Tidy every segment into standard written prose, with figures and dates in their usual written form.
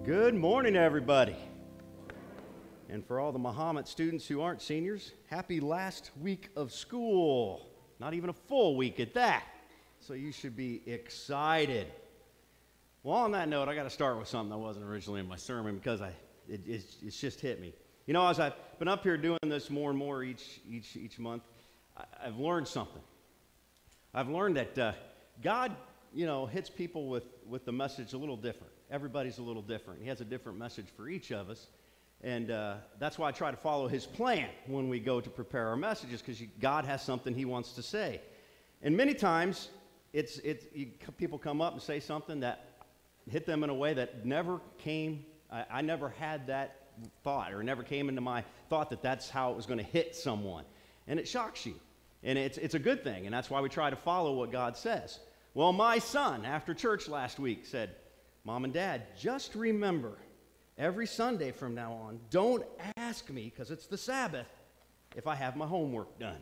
Good morning, everybody. And for all the Muhammad students who aren't seniors, happy last week of school. Not even a full week at that. So you should be excited. Well, on that note, I got to start with something that wasn't originally in my sermon because it's just hit me. You know, as I've been up here doing this more and more each month, I've learned something. I've learned that God, hits people with the message a little different. Everybody's a little different. He has a different message for each of us. And that's why I try to follow his plan when we go to prepare our messages, because God has something he wants to say. And many times, people come up and say something that hit them in a way that never came, I never had that thought, or never came into my thought that that's how it was going to hit someone. And it shocks you. And it's a good thing, and that's why we try to follow what God says. Well, my son, after church last week, said, "Mom and Dad, just remember, every Sunday from now on, don't ask me, because it's the Sabbath, if I have my homework done."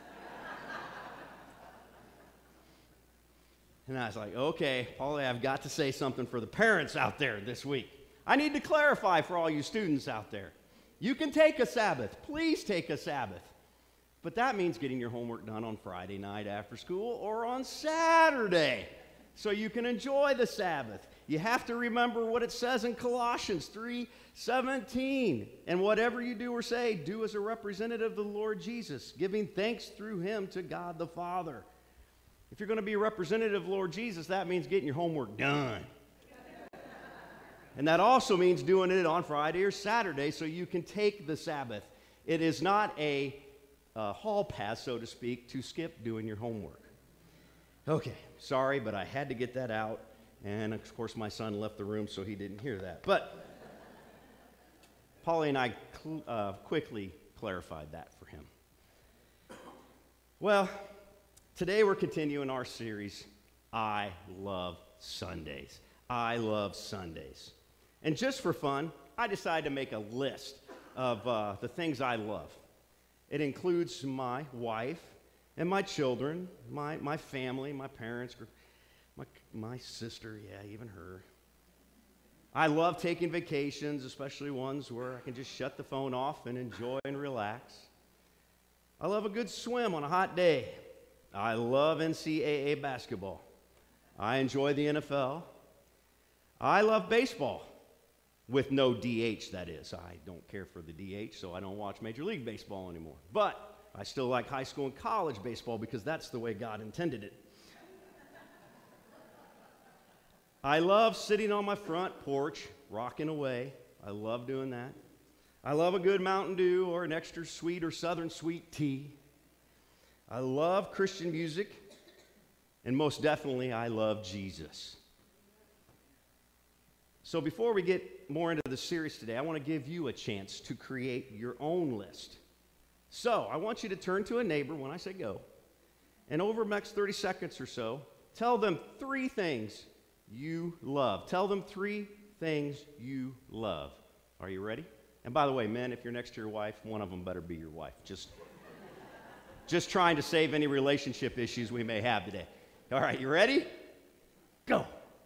And I was like, okay, Paulie, I've got to say something for the parents out there this week. I need to clarify for all you students out there. You can take a Sabbath. Please take a Sabbath. But that means getting your homework done on Friday night after school or on Saturday so you can enjoy the Sabbath. You have to remember what it says in Colossians 3:17. And whatever you do or say, do as a representative of the Lord Jesus, giving thanks through him to God the Father. If you're going to be a representative of the Lord Jesus, that means getting your homework done. And that also means doing it on Friday or Saturday so you can take the Sabbath. It is not a hall pass, so to speak, to skip doing your homework. Okay, sorry, but I had to get that out. And, of course, my son left the room, so he didn't hear that. But Polly and I quickly clarified that for him. Well, today we're continuing our series, I Love Sundays. I Love Sundays. And just for fun, I decided to make a list of the things I love. It includes my wife and my children, my family, my parents, my sister, yeah, even her. I love taking vacations, especially ones where I can just shut the phone off and enjoy and relax. I love a good swim on a hot day. I love NCAA basketball. I enjoy the NFL. I love baseball, with no DH, that is. I don't care for the DH, so I don't watch Major League Baseball anymore. But I still like high school and college baseball because that's the way God intended it. I love sitting on my front porch, rocking away. I love doing that. I love a good Mountain Dew or an extra sweet or Southern sweet tea. I love Christian music. And most definitely, I love Jesus. So before we get more into the series today, I want to give you a chance to create your own list. So I want you to turn to a neighbor when I say go. And over the next 30 seconds or so, tell them 3 things you love. Tell them 3 things you love. Are you ready? And by the way, men, if you're next to your wife, one of them better be your wife. Just trying to save any relationship issues we may have today. All right, you ready? Go.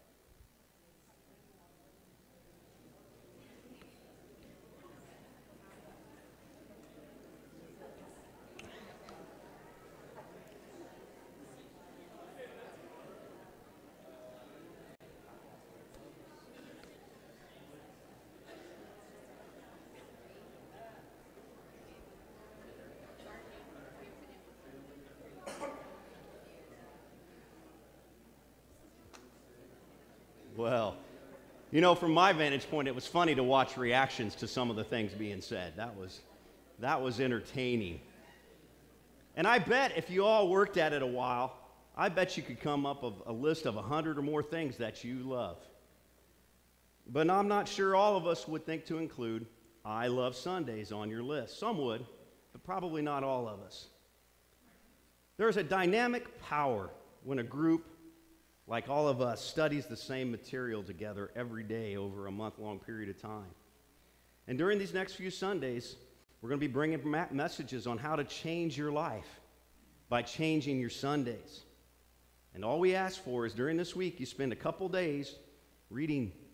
Well, from my vantage point, it was funny to watch reactions to some of the things being said. That was entertaining. And I bet if you all worked at it a while, I bet you could come up with a list of 100 or more things that you love. But I'm not sure all of us would think to include I Love Sundays on your list. Some would, but probably not all of us. There's a dynamic power when a group like all of us studies the same material together every day over a month-long period of time. And during these next few Sundays, we're going to be bringing messages on how to change your life by changing your Sundays. And all we ask for is during this week, you spend a couple days reading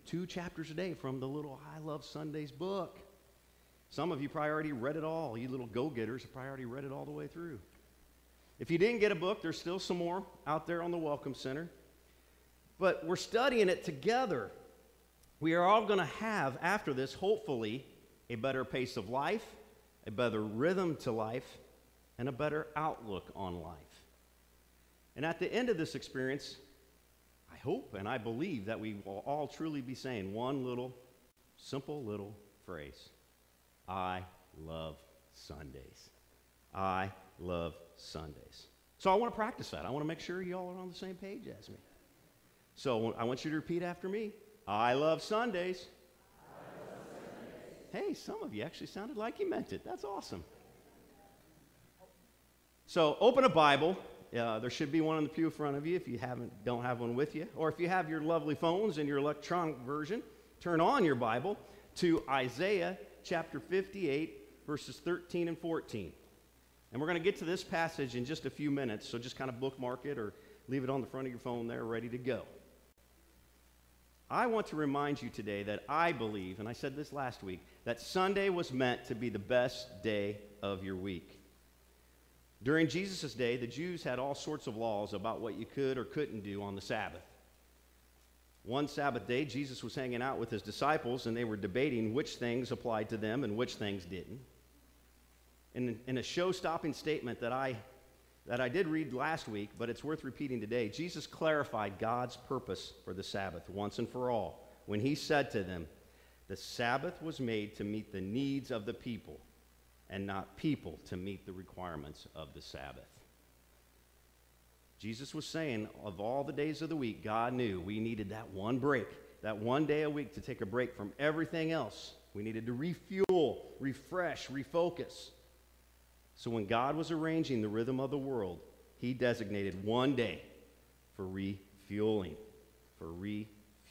2 chapters a day from the little I Love Sundays book. Some of you probably already read it all. You little go-getters have probably already read it all the way through. If you didn't get a book, there's still some more out there on the Welcome Center. But we're studying it together. We are all going to have, after this, hopefully, a better pace of life, a better rhythm to life, and a better outlook on life. And at the end of this experience, I hope and I believe that we will all truly be saying one little, simple little phrase. I love Sundays. I love Sundays. So I want to practice that. I want to make sure you all are on the same page as me. So I want you to repeat after me. I love Sundays. I love Sundays. Hey, some of you actually sounded like you meant it. That's awesome. So open a Bible. There should be one in the pew in front of you if you don't have one with you. Or if you have your lovely phones and your electronic version, turn on your Bible to Isaiah chapter 58, verses 13 and 14. And we're going to get to this passage in just a few minutes, so just kind of bookmark it or leave it on the front of your phone there ready to go. I want to remind you today that I believe, and I said this last week, that Sunday was meant to be the best day of your week. During Jesus' day, the Jews had all sorts of laws about what you could or couldn't do on the Sabbath. One Sabbath day, Jesus was hanging out with his disciples, and they were debating which things applied to them and which things didn't. In a show-stopping statement that I did read last week, but it's worth repeating today, Jesus clarified God's purpose for the Sabbath once and for all when he said to them, the Sabbath was made to meet the needs of the people and not people to meet the requirements of the Sabbath. Jesus was saying, of all the days of the week, God knew we needed that one break, that one day a week to take a break from everything else. We needed to refuel, refresh, refocus. So when God was arranging the rhythm of the world, he designated one day for refueling, And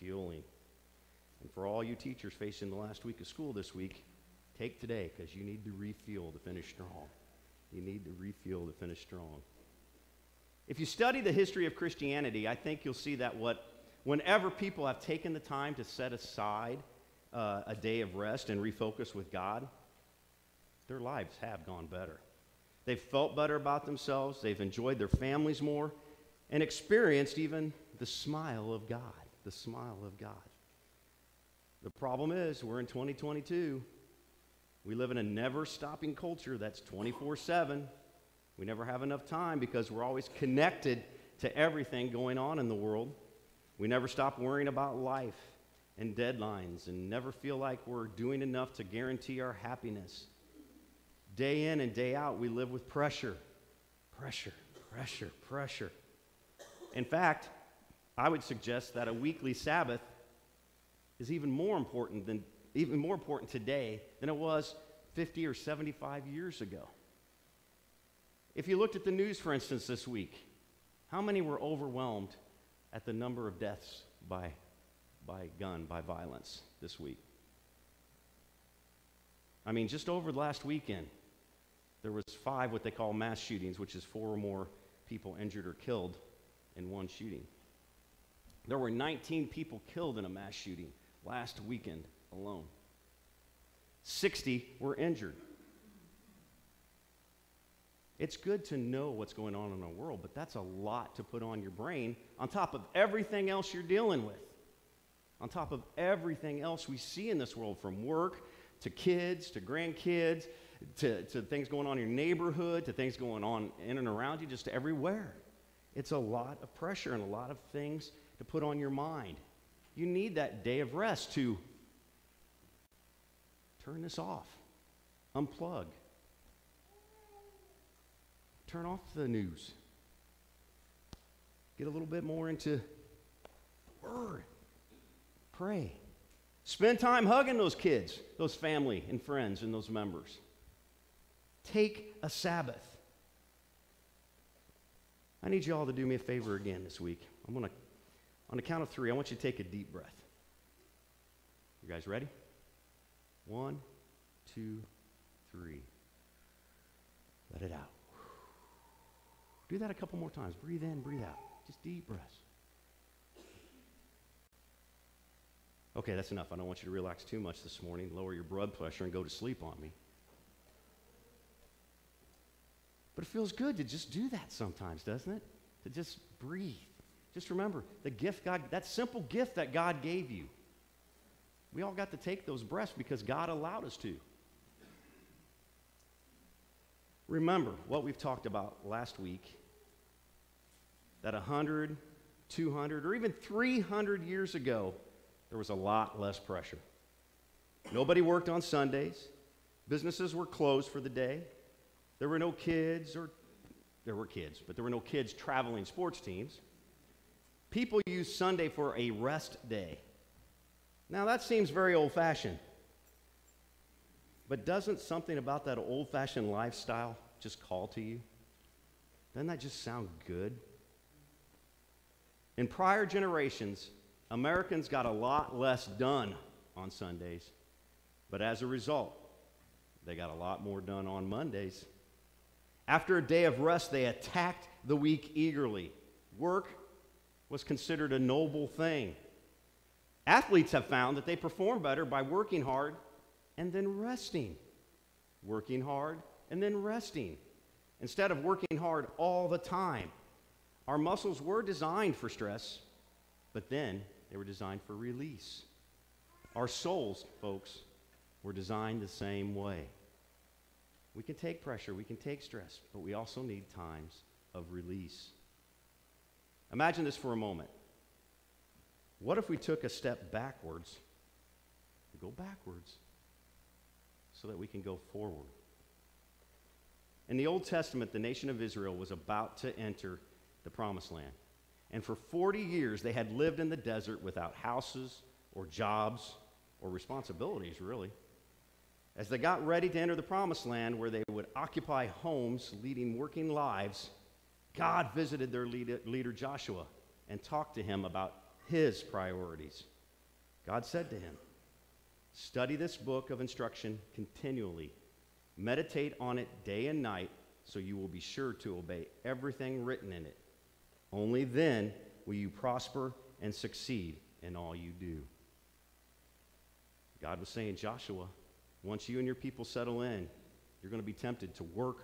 for all you teachers facing the last week of school this week, take today because you need to refuel to finish strong. You need to refuel to finish strong. If you study the history of Christianity, I think you'll see that whenever people have taken the time to set aside a day of rest and refocus with God, their lives have gone better. They've felt better about themselves, they've enjoyed their families more, and experienced even the smile of God, the smile of God. The problem is, we're in 2022. We live in a never-stopping culture that's 24/7. We never have enough time because we're always connected to everything going on in the world. We never stop worrying about life and deadlines and never feel like we're doing enough to guarantee our happiness. Day in and day out, we live with pressure. In fact, I would suggest that a weekly Sabbath is even more important today than it was 50 or 75 years ago. If you looked at the news, for instance, this week, how many were overwhelmed at the number of deaths by violence this week? I mean, just over the last weekend, there was 5 what they call mass shootings, which is 4 or more people injured or killed in one shooting. There were 19 people killed in a mass shooting last weekend alone. 60 were injured. It's good to know what's going on in our world, but that's a lot to put on your brain on top of everything else you're dealing with, on top of everything else we see in this world, from work to kids to grandkids to things going on in your neighborhood to things going on in and around you, just everywhere. It's a lot of pressure and a lot of things to put on your mind. You need that day of rest to turn this off, unplug. Turn off the news. Get a little bit more into the Word. Pray. Spend time hugging those kids, those family and friends and those members. Take a Sabbath. I need you all to do me a favor again this week. On the count of 3, I want you to take a deep breath. You guys ready? 1, 2, 3. Let it out. Do that a couple more times. Breathe in, breathe out. Just deep breaths. Okay, that's enough. I don't want you to relax too much this morning, lower your blood pressure, and go to sleep on me. But it feels good to just do that sometimes, doesn't it? To just breathe. Just remember the gift God, that simple gift that God gave you. We all got to take those breaths because God allowed us to. Remember what we've talked about last week, that 100, 200, or even 300 years ago, there was a lot less pressure. Nobody worked on Sundays. Businesses were closed for the day. There were no kids, or there were kids, but there were no kids traveling sports teams. People used Sunday for a rest day. Now that seems very old-fashioned. But doesn't something about that old-fashioned lifestyle just call to you? Doesn't that just sound good? In prior generations, Americans got a lot less done on Sundays. But as a result, they got a lot more done on Mondays. After a day of rest, they attacked the week eagerly. Work was considered a noble thing. Athletes have found that they perform better by working hard and then resting. Working hard and then resting. Instead of working hard all the time. Our muscles were designed for stress, but then they were designed for release. Our souls, folks, were designed the same way. We can take pressure, we can take stress, but we also need times of release. Imagine this for a moment. What if we took a step backwards, go backwards, so that we can go forward? In the Old Testament, the nation of Israel was about to enter the Promised Land. And for 40 years, they had lived in the desert without houses or jobs or responsibilities, really. As they got ready to enter the Promised Land, where they would occupy homes, leading working lives, God visited their leader Joshua and talked to him about his priorities. God said to him, "Study this book of instruction continually. Meditate on it day and night, so you will be sure to obey everything written in it. Only then will you prosper and succeed in all you do." God was saying, Joshua, once you and your people settle in, you're going to be tempted to work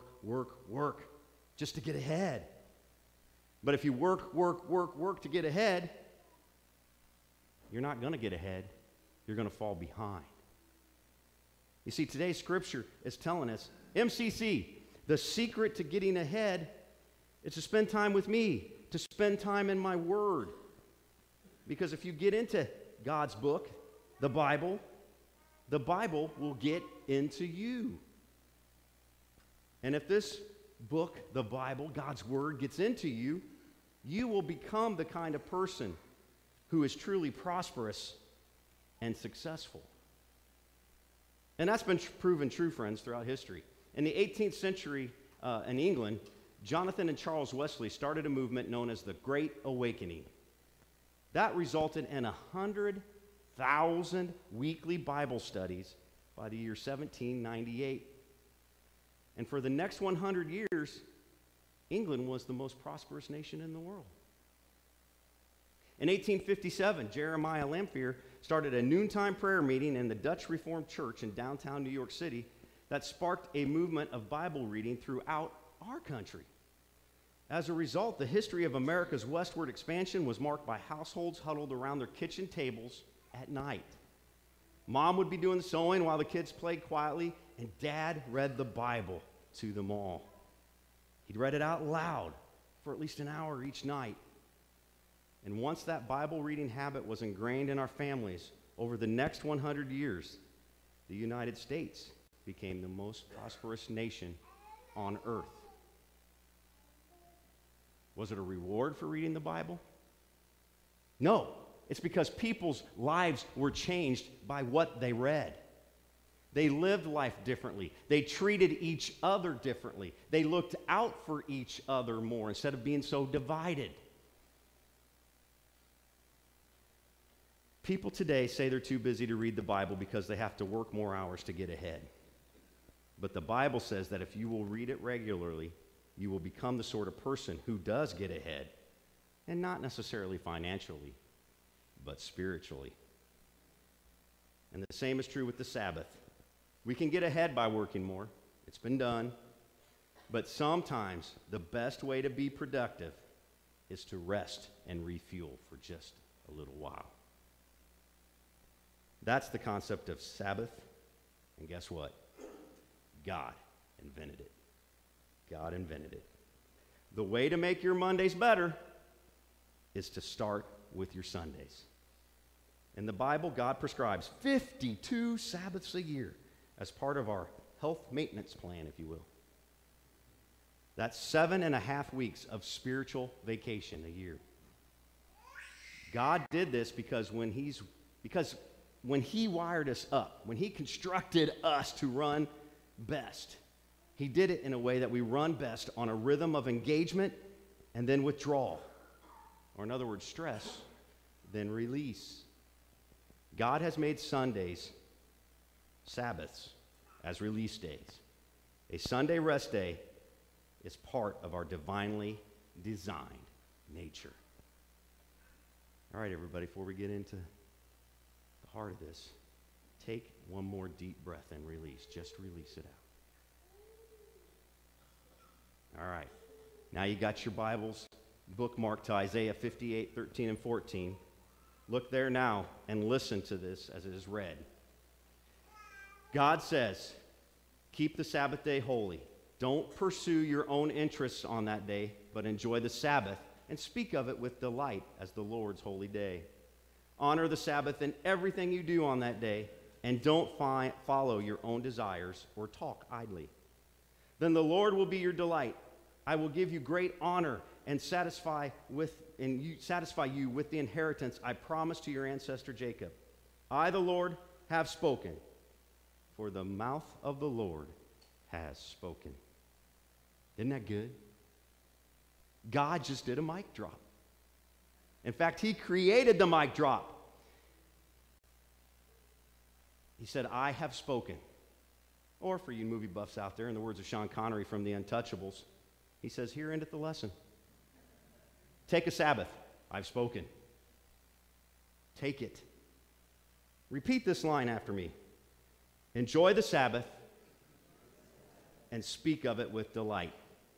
just to get ahead. But if you work to get ahead, you're not going to get ahead. You're going to fall behind. You see, today's scripture is telling us, MCC, the secret to getting ahead is to spend time with me, to spend time in my word. Because if you get into God's book, the Bible will get into you. And if this book, the Bible, God's word, gets into you, you will become the kind of person who is truly prosperous and successful. And that's been proven true, friends, throughout history. In the 18th century in England, Jonathan and Charles Wesley started a movement known as the Great Awakening. That resulted in 100,000 weekly Bible studies by the year 1798. And for the next 100 years, England was the most prosperous nation in the world. In 1857, Jeremiah Lanphier started a noontime prayer meeting in the Dutch Reformed Church in downtown New York City that sparked a movement of Bible reading throughout our country. As a result, the history of America's westward expansion was marked by households huddled around their kitchen tables at night. Mom would be doing the sewing while the kids played quietly, and Dad read the Bible to them all. He'd read it out loud for at least an hour each night. And once that Bible reading habit was ingrained in our families, over the next 100 years, the United States became the most prosperous nation on earth. Was it a reward for reading the Bible? No, it's because people's lives were changed by what they read. They lived life differently. They treated each other differently. They looked out for each other more instead of being so divided. People today say they're too busy to read the Bible because they have to work more hours to get ahead. But the Bible says that if you will read it regularly, you will become the sort of person who does get ahead, and not necessarily financially, but spiritually. And the same is true with the Sabbath. We can get ahead by working more. It's been done. But sometimes the best way to be productive is to rest and refuel for just a little while. That's the concept of Sabbath. And guess what? God invented it. God invented it. The way to make your Mondays better is to start with your Sundays. In the Bible, God prescribes 52 Sabbaths a year as part of our health maintenance plan, if you will. That's 7.5 weeks of spiritual vacation a year. God did this because when He wired us up, when He constructed us to run best, He did it in a way that we run best on a rhythm of engagement and then withdrawal. Or in other words, stress, then release. God has made Sundays, Sabbaths, as release days. A Sunday rest day is part of our divinely designed nature. All right, everybody, before we get into the heart of this, take one more deep breath and release. Just release it out. All right. Now you got your Bibles bookmarked to Isaiah 58, 13, and 14. Look there now and listen to this as it is read. God says, keep the Sabbath day holy. Don't pursue your own interests on that day, but enjoy the Sabbath and speak of it with delight as the Lord's holy day. Honor the Sabbath in everything you do on that day, and don't follow your own desires or talk idly. Then the Lord will be your delight. I will give you great honor and satisfy you with the inheritance I promised to your ancestor Jacob. I, the Lord, have spoken, for the mouth of the Lord has spoken. Isn't that good? God just did a mic drop. In fact, He created the mic drop. He said, I have spoken. Or for you movie buffs out there, in the words of Sean Connery from The Untouchables, he says, here endeth the lesson. Take a Sabbath. I've spoken. Take it. Repeat this line after me. Enjoy the Sabbath and speak of it with delight.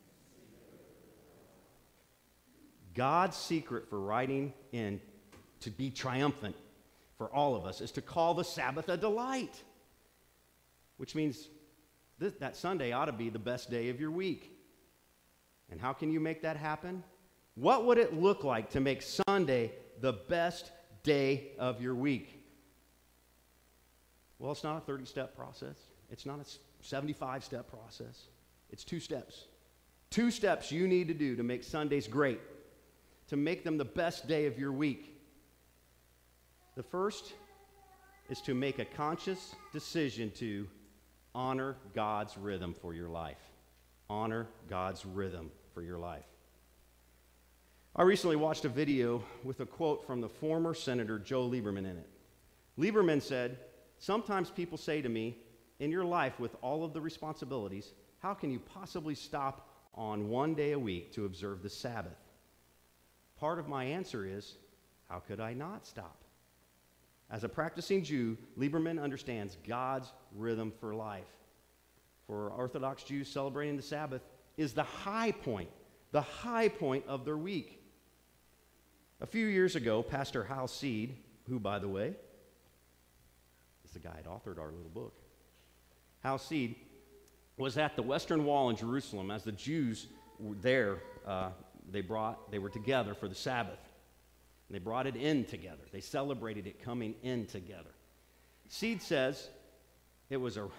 God's secret for writing in to be triumphant for all of us is to call the Sabbath a delight, which means that Sunday ought to be the best day of your week. And how can you make that happen? What would it look like to make Sunday the best day of your week? Well, it's not a 30-step process. It's not a 75-step process. It's 2 steps. 2 steps you need to do to make Sundays great, to make them the best day of your week. The first is to make a conscious decision to honor God's rhythm for your life. Honor God's rhythm for your life. I recently watched a video with a quote from the former Senator Joe Lieberman in it. Lieberman said, sometimes people say to me, in your life with all of the responsibilities, how can you possibly stop on one day a week to observe the Sabbath? Part of my answer is, how could I not stop? As a practicing Jew, Lieberman understands God's rhythm for life. For Orthodox Jews, celebrating the Sabbath is the high point of their week. A few years ago, Pastor Hal Seed, who, by the way, is the guy that authored our little book, Hal Seed was at the Western Wall in Jerusalem as the Jews were there. They were together for the Sabbath. And they brought it in together. They celebrated it coming in together. Seed says it was a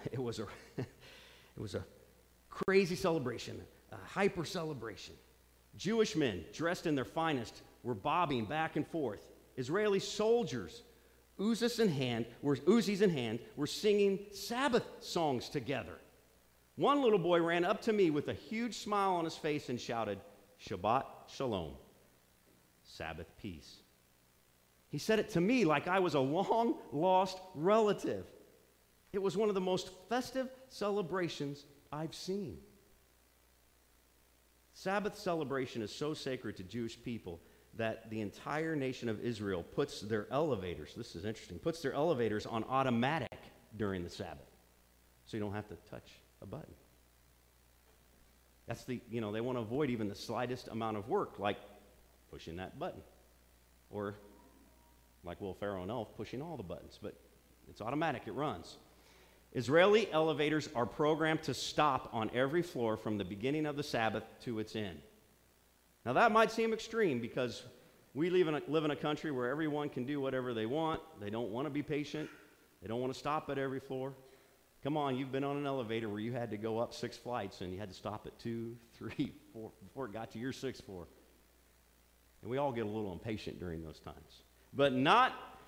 crazy celebration, a hyper celebration. Jewish men dressed in their finest were bobbing back and forth. Israeli soldiers, Uzis in hand, were singing Sabbath songs together. One little boy ran up to me with a huge smile on his face and shouted, Shabbat Shalom, Sabbath peace. He said it to me like I was a long-lost relative. It was one of the most festive celebrations I've seen. Sabbath celebration is so sacred to Jewish people that the entire nation of Israel puts their elevators, this is interesting, puts their elevators on automatic during the Sabbath. So you don't have to touch a button. That's they want to avoid even the slightest amount of work, like pushing that button. Or like Will Ferrell and Elf, pushing all the buttons. But it's automatic, it runs. Israeli elevators are programmed to stop on every floor from the beginning of the Sabbath to its end. Now that might seem extreme because we live in a country where everyone can do whatever they want. They don't want to be patient. They don't want to stop at every floor. Come on, you've been on an elevator where you had to go up 6 flights and you had to stop at 2, 3, 4 before it got to your 6th floor. And we all get a little impatient during those times. But not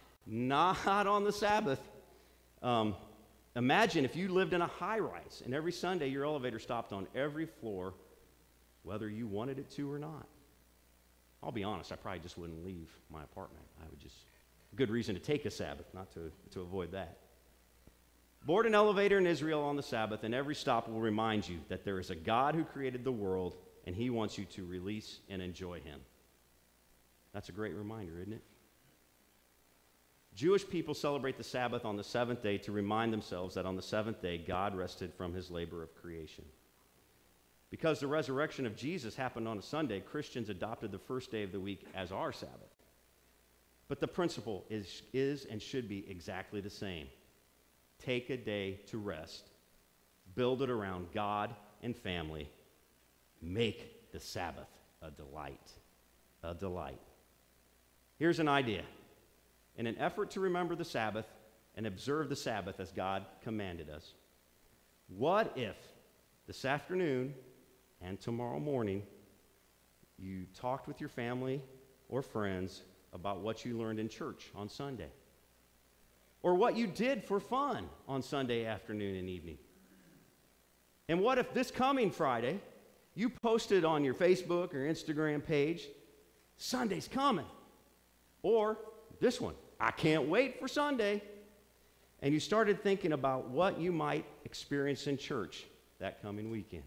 on the Sabbath. Imagine if you lived in a high-rise and every Sunday your elevator stopped on every floor, whether you wanted it to or not. I'll be honest, I probably just wouldn't leave my apartment. I would just, good reason to take a Sabbath, not to avoid that. Board an elevator in Israel on the Sabbath, and every stop will remind you that there is a God who created the world, and he wants you to release and enjoy him. That's a great reminder, isn't it? Jewish people celebrate the Sabbath on the 7th day to remind themselves that on the 7th day, God rested from his labor of creation. Because the resurrection of Jesus happened on a Sunday, Christians adopted the first day of the week as our Sabbath. But the principle is and should be exactly the same. Take a day to rest. Build it around God and family. Make the Sabbath a delight. A delight. Here's an idea. In an effort to remember the Sabbath and observe the Sabbath as God commanded us, what if this afternoon and tomorrow morning you talked with your family or friends about what you learned in church on Sunday? Or what you did for fun on Sunday afternoon and evening? And what if this coming Friday you posted on your Facebook or Instagram page, Sunday's coming? Or this one, I can't wait for Sunday. And you started thinking about what you might experience in church that coming weekend.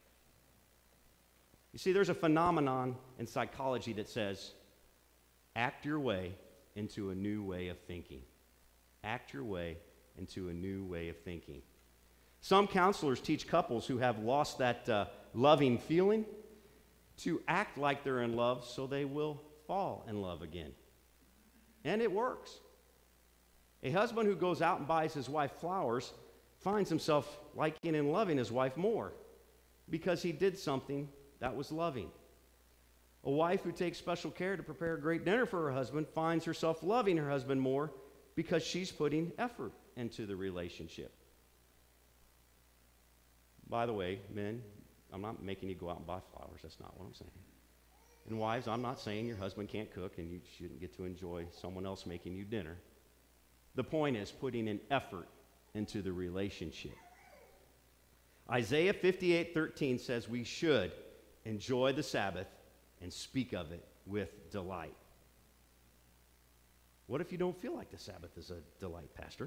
You see, there's a phenomenon in psychology that says, act your way into a new way of thinking. Act your way into a new way of thinking. Some counselors teach couples who have lost that loving feeling to act like they're in love so they will fall in love again. And it works. A husband who goes out and buys his wife flowers finds himself liking and loving his wife more because he did something that was loving. A wife who takes special care to prepare a great dinner for her husband finds herself loving her husband more because she's putting effort into the relationship. By the way, men, I'm not making you go out and buy flowers. That's not what I'm saying. And wives, I'm not saying your husband can't cook and you shouldn't get to enjoy someone else making you dinner. The point is putting an effort into the relationship. Isaiah 58:13 says we should enjoy the Sabbath and speak of it with delight. What if you don't feel like the Sabbath is a delight, Pastor?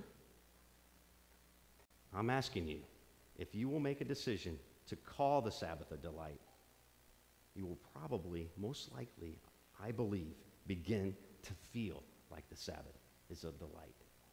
I'm asking you, if you will make a decision to call the Sabbath a delight, you will probably, most likely, I believe, begin to feel like the Sabbath is a delight.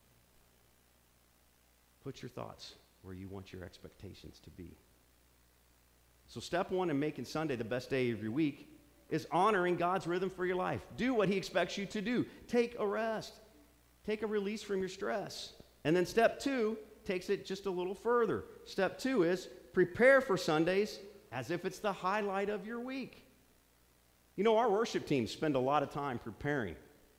Put your thoughts where you want your expectations to be. So step one in making Sunday the best day of your week is honoring God's rhythm for your life. Do what he expects you to do. Take a rest. Take a release from your stress. And then step two takes it just a little further. Step two is prepare for Sundays as if it's the highlight of your week. You know, our worship teams spend a lot of time preparing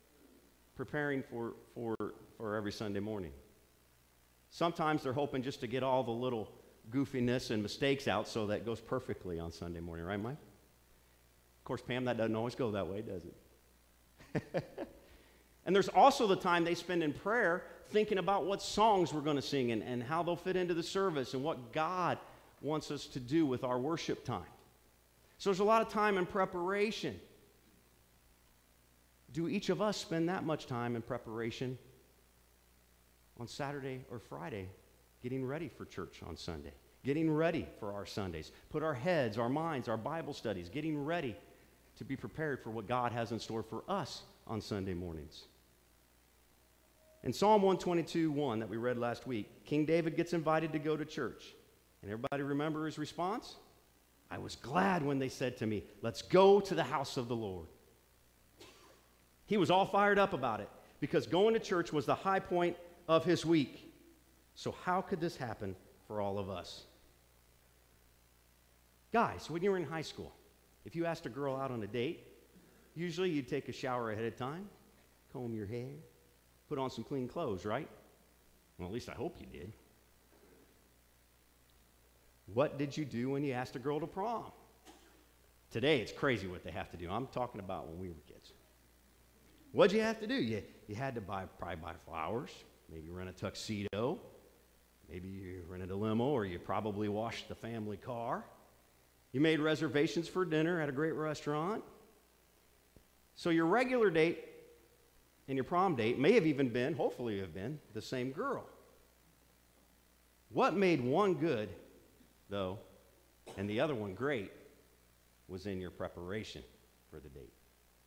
for every Sunday morning. Sometimes they're hoping just to get all the little goofiness and mistakes out so that goes perfectly on Sunday morning, right, Mike? Of course, Pam, that doesn't always go that way, does it? And there's also the time they spend in prayer thinking about what songs we're going to sing and how they'll fit into the service and what God wants us to do with our worship time. So there's a lot of time in preparation. Do each of us spend that much time in preparation on Saturday or Friday getting ready for church on Sunday, getting ready for our Sundays, put our heads, our minds, our Bible studies, getting ready to be prepared for what God has in store for us on Sunday mornings. In Psalm 122:1 that we read last week, King David gets invited to go to church. And everybody remember his response? I was glad when they said to me, let's go to the house of the Lord. He was all fired up about it because going to church was the high point of his week. So how could this happen for all of us? Guys, when you were in high school, if you asked a girl out on a date, usually you'd take a shower ahead of time, comb your hair, put on some clean clothes, right? Well, at least I hope you did. What did you do when you asked a girl to prom? Today, it's crazy what they have to do. I'm talking about when we were kids. What'd you have to do? You had to probably buy flowers, maybe rent a tuxedo, maybe you rented a limo, or you probably washed the family car. You made reservations for dinner at a great restaurant. So your regular date and your prom date may have even been, hopefully have been, the same girl. What made one good, though, and the other one great, was in your preparation for the date.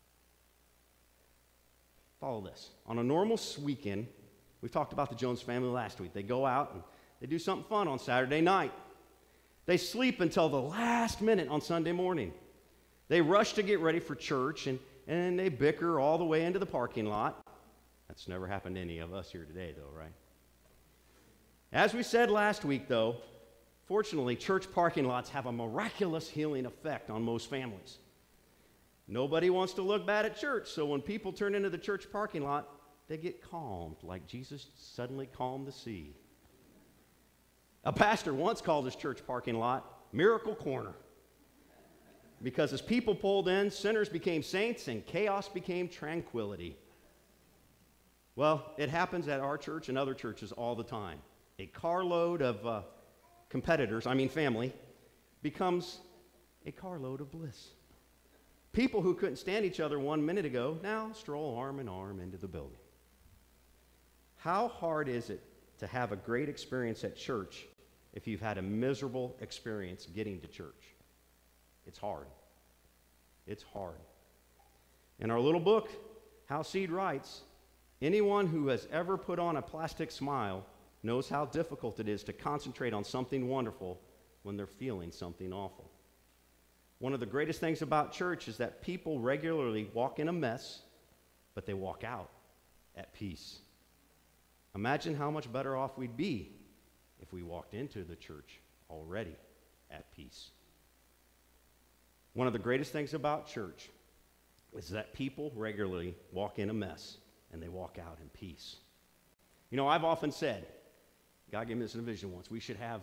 Follow this. On a normal weekend, we talked about the Jones family last week. They go out and they do something fun on Saturday night. They sleep until the last minute on Sunday morning. They rush to get ready for church, and they bicker all the way into the parking lot. That's never happened to any of us here today, though, right? As we said last week, though, fortunately, church parking lots have a miraculous healing effect on most families. Nobody wants to look bad at church, so when people turn into the church parking lot, they get calmed, like Jesus suddenly calmed the sea. A pastor once called his church parking lot Miracle Corner, because as people pulled in, sinners became saints and chaos became tranquility. Well, it happens at our church and other churches all the time. A carload of family, becomes a carload of bliss. People who couldn't stand each other 1 minute ago now stroll arm in arm into the building. How hard is it to have a great experience at church if you've had a miserable experience getting to church? It's hard. It's hard. In our little book, How Seed writes, anyone who has ever put on a plastic smile knows how difficult it is to concentrate on something wonderful when they're feeling something awful. One of the greatest things about church is that people regularly walk in a mess, but they walk out at peace. Imagine how much better off we'd be if we walked into the church already at peace. One of the greatest things about church is that people regularly walk in a mess and they walk out in peace. You know, I've often said, God gave me this in a vision once, we should have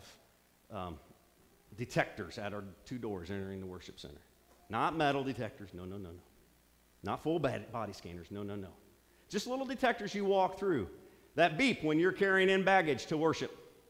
detectors at our 2 doors entering the worship center. Not metal detectors, no. Not full body scanners, no. Just little detectors you walk through that beep when you're carrying in baggage to worship.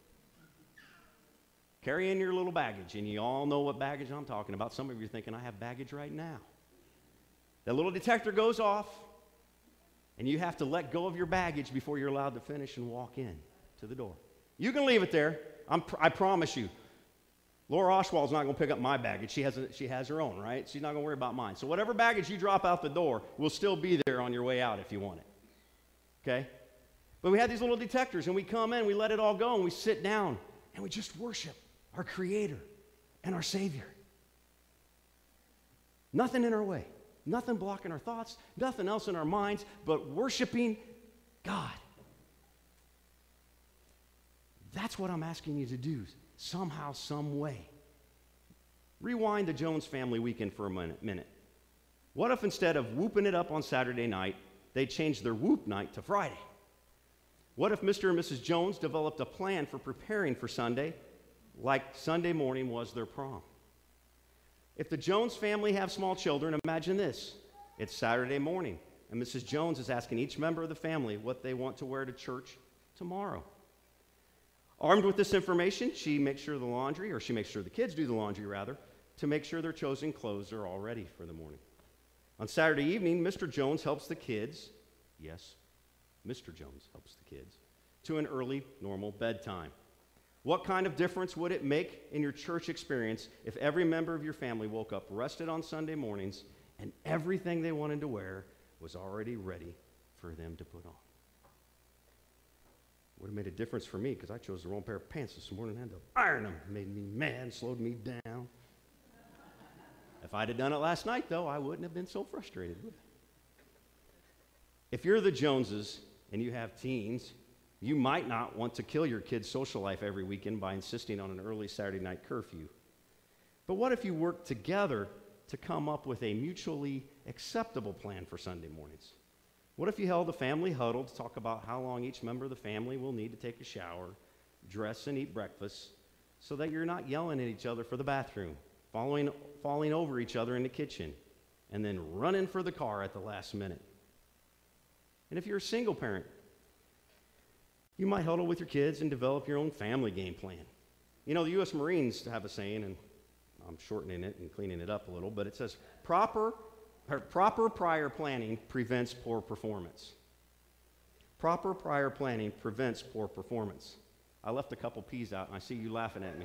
Carry in your little baggage, and you all know what baggage I'm talking about. Some of you are thinking, I have baggage right now. That little detector goes off, and you have to let go of your baggage before you're allowed to finish and walk in to the door. You can leave it there. I promise you. Laura Oswald's not going to pick up my baggage. She has her own, right? She's not going to worry about mine. So whatever baggage you drop out the door will still be there on your way out if you want it. Okay? But we have these little detectors, and we come in, we let it all go, and we sit down, and we just worship our Creator and our Savior. Nothing in our way. Nothing blocking our thoughts. Nothing else in our minds but worshiping God. That's what I'm asking you to do, somehow, some way. Rewind the Jones family weekend for a minute. What if instead of whooping it up on Saturday night, they changed their whoop night to Friday? What if Mr. and Mrs. Jones developed a plan for preparing for Sunday, like Sunday morning was their prom? If the Jones family have small children, imagine this. It's Saturday morning, and Mrs. Jones is asking each member of the family what they want to wear to church tomorrow. Armed with this information, she makes sure the kids do the laundry, rather, to make sure their chosen clothes are all ready for the morning. On Saturday evening, Mr. Jones helps the kids, yes, Mr. Jones helps the kids, to an early, normal bedtime. What kind of difference would it make in your church experience if every member of your family woke up rested on Sunday mornings and everything they wanted to wear was already ready for them to put on. Would have made a difference for me because I chose the wrong pair of pants this morning and had to iron them. It made me mad, slowed me down. If I'd have done it last night, though, I wouldn't have been so frustrated, would I? If you're the Joneses and you have teens, you might not want to kill your kid's social life every weekend by insisting on an early Saturday night curfew. But what if you worked together to come up with a mutually acceptable plan for Sunday mornings? What if you held a family huddle to talk about how long each member of the family will need to take a shower, dress, and eat breakfast so that you're not yelling at each other for the bathroom, falling over each other in the kitchen, and then running for the car at the last minute? And if you're a single parent, you might huddle with your kids and develop your own family game plan. You know, the U.S. Marines have a saying, and I'm shortening it and cleaning it up a little, but it says, proper prior planning prevents poor performance. Proper prior planning prevents poor performance. I left a couple P's out, and I see you laughing at me.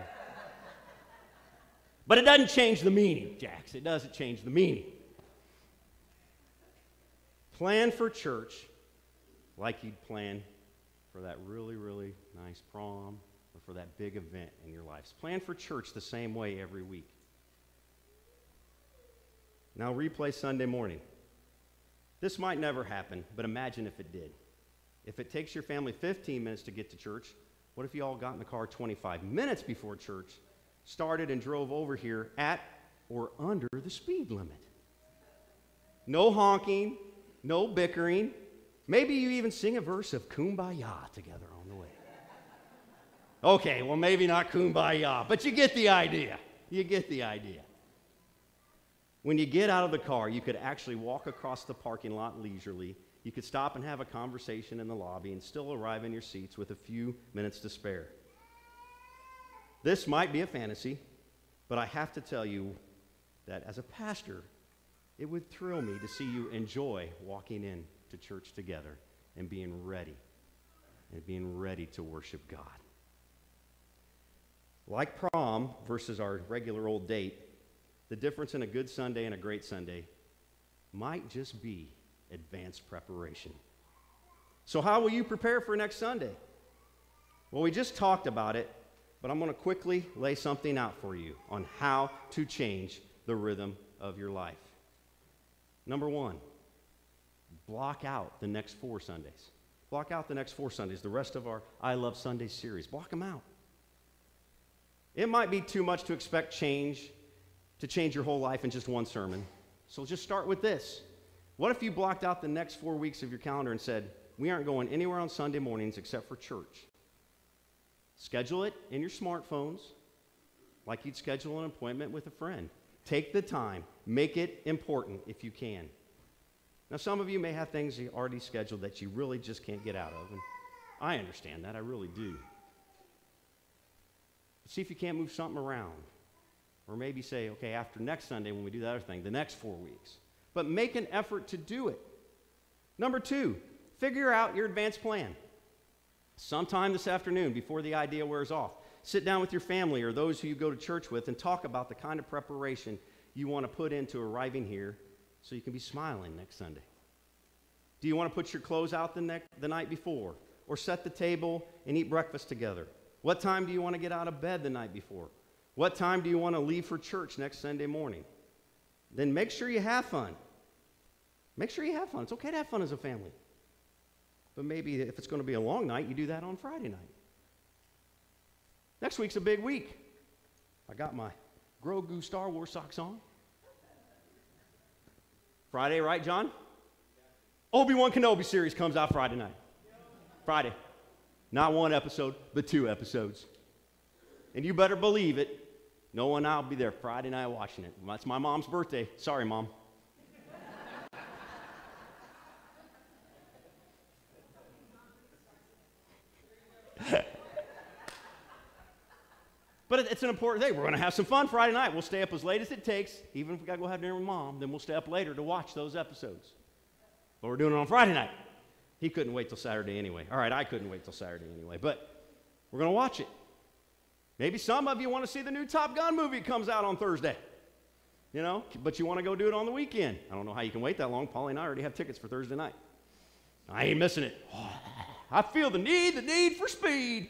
But it doesn't change the meaning, Jax. It doesn't change the meaning. Plan for church like you'd plan for that really, really nice prom or for that big event in your lives. Plan for church the same way every week. Now replay Sunday morning. This might never happen, but imagine if it did. If it takes your family 15 minutes to get to church, what if you all got in the car 25 minutes before church, started and drove over here at or under the speed limit? No honking, no bickering. Maybe you even sing a verse of Kumbaya together on the way. Okay, well, maybe not Kumbaya, but you get the idea. You get the idea. When you get out of the car, you could actually walk across the parking lot leisurely. You could stop and have a conversation in the lobby and still arrive in your seats with a few minutes to spare. This might be a fantasy, but I have to tell you that as a pastor, it would thrill me to see you enjoy walking in to church together and being ready to worship God. Like prom versus our regular old date, the difference in a good Sunday and a great Sunday might just be advanced preparation. So how will you prepare for next Sunday? Well, we just talked about it, but I'm going to quickly lay something out for you on how to change the rhythm of your life. Number one, block out the next 4 Sundays. Block out the next 4 Sundays, the rest of our I Love Sundays series. Block them out. It might be too much to expect to change your whole life in just one sermon. So just start with this. What if you blocked out the next 4 weeks of your calendar and said, we aren't going anywhere on Sunday mornings except for church? Schedule it in your smartphones like you'd schedule an appointment with a friend. Take the time. Make it important if you can. Now, some of you may have things you already scheduled that you really just can't get out of, and I understand that. I really do. But see if you can't move something around. Or maybe say, okay, after next Sunday when we do the other thing, the next 4 weeks. But make an effort to do it. Number 2, figure out your advanced plan. Sometime this afternoon, before the idea wears off, sit down with your family or those who you go to church with and talk about the kind of preparation you want to put into arriving here so you can be smiling next Sunday. Do you want to put your clothes out the night before or set the table and eat breakfast together? What time do you want to get out of bed the night before? What time do you want to leave for church next Sunday morning? Then make sure you have fun. Make sure you have fun. It's okay to have fun as a family. But maybe if it's going to be a long night, you do that on Friday night. Next week's a big week. I got my Grogu Star Wars socks on. Friday, right, John? Obi-Wan Kenobi series comes out Friday night. Friday. Not 1 episode, but 2 episodes. And you better believe it, Noah and I will be there Friday night watching it. That's my mom's birthday. Sorry, Mom. But it's an important thing. We're going to have some fun Friday night. We'll stay up as late as it takes. Even if we got to go have dinner with Mom, then we'll stay up later to watch those episodes. But we're doing it on Friday night. He couldn't wait till Saturday anyway. All right, I couldn't wait till Saturday anyway. But we're going to watch it. Maybe some of you want to see the new Top Gun movie that comes out on Thursday. You know, but you want to go do it on the weekend. I don't know how you can wait that long. Polly and I already have tickets for Thursday night. I ain't missing it. I feel the need for speed.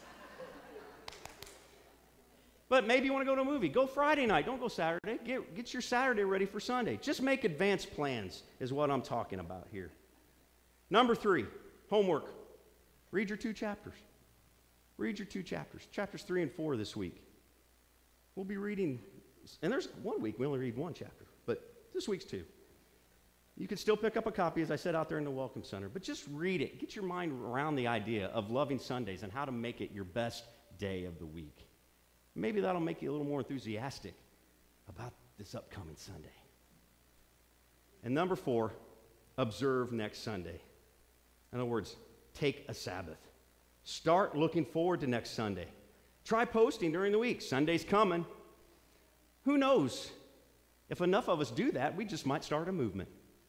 But maybe you want to go to a movie. Go Friday night. Don't go Saturday. Get your Saturday ready for Sunday. Just make advanced plans is what I'm talking about here. Number 3, homework. Read your 2 chapters. Read your 2 chapters. Chapters 3 and 4 this week. We'll be reading, and there's one week we only read 1 chapter, but this week's 2. You can still pick up a copy, as I said, out there in the Welcome Center, but just read it. Get your mind around the idea of loving Sundays and how to make it your best day of the week. Maybe that'll make you a little more enthusiastic about this upcoming Sunday. And number 4, observe next Sunday. In other words, take a Sabbath. Start looking forward to next Sunday. Try posting during the week. Sunday's coming. Who knows? If enough of us do that, we just might start a movement.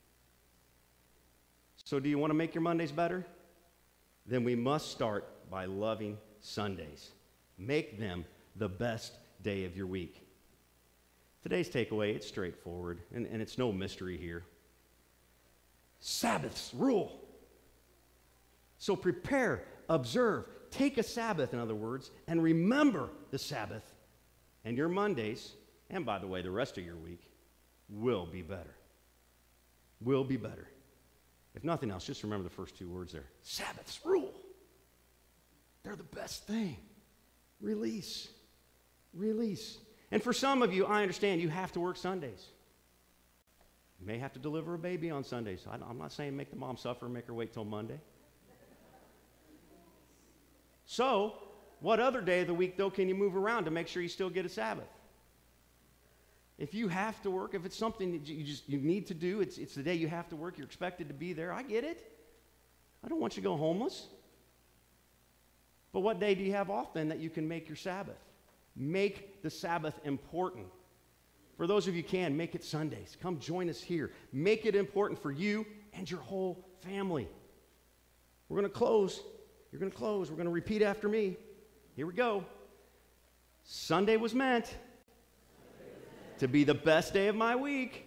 So do you want to make your Mondays better? Then we must start by loving Sundays. Make them the best day of your week. Today's takeaway, it's straightforward, and it's no mystery here. Sabbaths rule. So prepare, observe, take a Sabbath, in other words, and remember the Sabbath. And your Mondays, and by the way, the rest of your week, will be better. Will be better. If nothing else, just remember the first 2 words there. Sabbaths rule. They're the best thing. Release. Release. And for some of you, I understand you have to work Sundays. You may have to deliver a baby on Sundays. I'm not saying make the mom suffer and make her wait till Monday. So, what other day of the week, though, can you move around to make sure you still get a Sabbath? If you have to work, if it's something that you need to do, it's the day you have to work, you're expected to be there, I get it. I don't want you to go homeless. But what day do you have off then that you can make your Sabbath? Make the Sabbath important. For those of you who can, make it Sundays. Come join us here. Make it important for you and your whole family. We're going to close. You're going to close. We're going to repeat after me. Here we go. Sunday was meant to be the best day of my week.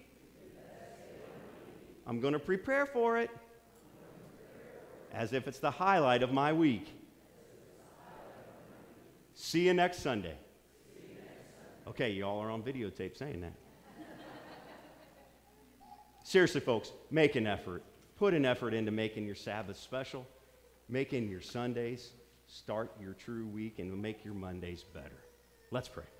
I'm going to prepare for it as if it's the highlight of my week. See you next Sunday. Okay, you all are on videotape saying that. Seriously, folks, make an effort. Put an effort into making your Sabbath special, making your Sundays start your true week, and make your Mondays better. Let's pray.